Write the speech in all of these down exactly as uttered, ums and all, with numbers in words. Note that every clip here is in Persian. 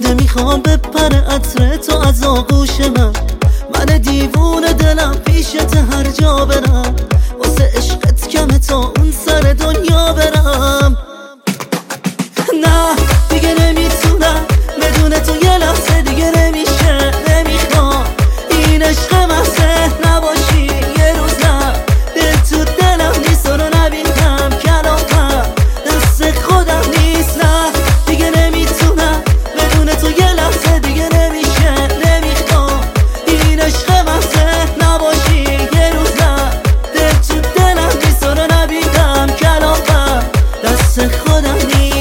نمیخوام بپره عطر تو از آغوش من، من دیوونه دلم پیشت هر جا برم، واسه عشقت کمه تا اون سر دنیا برم. نه دیگه نمیتونم بدون تو یه لحظه دیگه نمیشه، نمیخوام این عشق محضه نباشی یه روز، نه دل تو دلم نیست رو نبینم کلامم دست خودم نیست. نه دیگه نمیتونم بدون تو یه لحظه دیگه نمیشه، نمیخوام این عشق محضه نباشی یه روز، نه دل تو دلم نیست رو نبینم کلامم دست خودم نیست.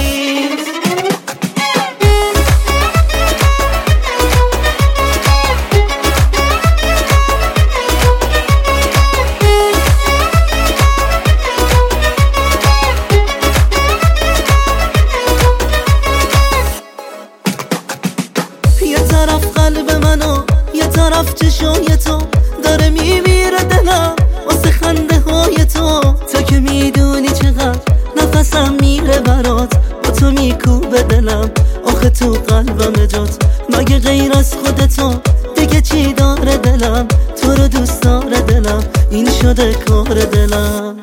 یه طرف قلب منو یه طرف چشای تو داره میمیره دلم واسه خنده های تو، تو که میدونی چقدر نفسم میره برات، با تو میکوبه دلم آخه تو قلبم جات، مگه غیر از خودتو دیگه چی داره دلم، تو رو دوست داره دلم این شده کار دلم.